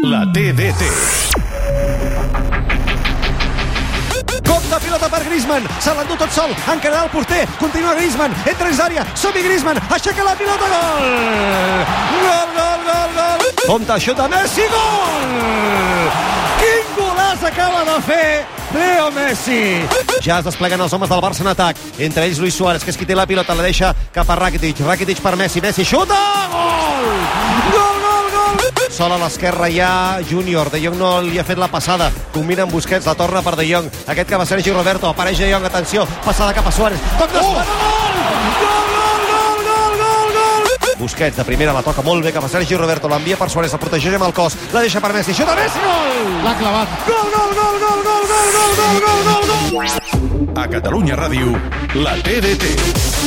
La TDT. Cop de pilota per Griezmann, se l'endú tot sol, encararà el porter, continua Griezmann, entra dins l'àrea, som-hi Griezmann, aixeca la pilota, gol! Gol, gol, gol, gol! Compte, xuta Messi, gol! Quin golaç acaba de fer Leo Messi! Ja es despleguen els homes del Barça en atac, entre ells Luis Suárez, que és qui té la pilota, la deixa cap a Rakitic, Rakitic per Messi, Messi xuta, gol! Gol, gol, gol! Sol a l'esquerra hi ha Júnior, De Jong no li ha fet la passada, combina amb Busquets, la torna per De Jong, aquest que va Sergi Roberto, apareix De Jong, atenció, passada cap a Suárez, toc d'esquerra, gol! Gol, gol, gol, gol, gol, gol! Busquets de primera la toca molt bé cap a Sergi Roberto, l'envia per Suárez, la protegeix amb el cos, la deixa per Messi, xuta Messi, gol! L'ha clavat. Gol, gol, gol, gol, gol, gol, gol, gol, gol, gol, gol! A Catalunya Ràdio, la TDT.